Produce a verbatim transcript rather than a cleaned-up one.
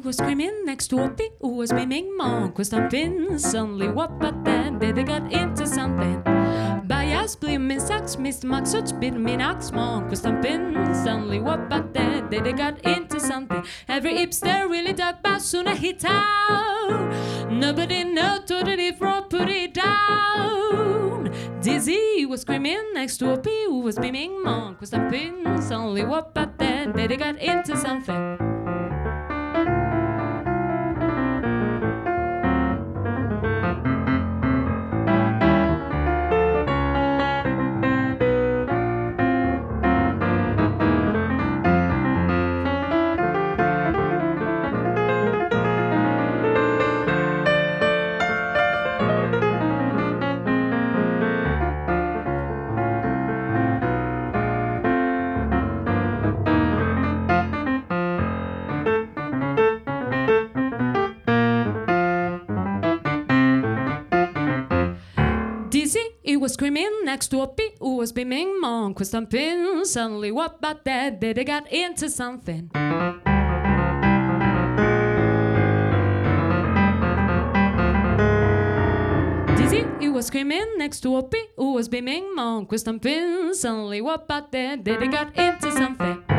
was screaming next door. P was beaming. Monk was thumping. Suddenly, what but then did they got into something? Bias blew min socks, Mister Max such bit min ox. Monk was thumping. Suddenly, what but then did they got into something? Every hipster really dug bass soon I hit out. Nobody know to the different put it down. Dizzy was screaming next to a P who was beaming. Monk was thumping. Suddenly, what but then did they got into something? Dizzy, he was screaming next to a P who was beaming. Monk was thumping. Suddenly, what about that? Did they got into something? Dizzy, he was screaming next to a P who was beaming. Monk was thumping. Suddenly, what about that? Did they got into something?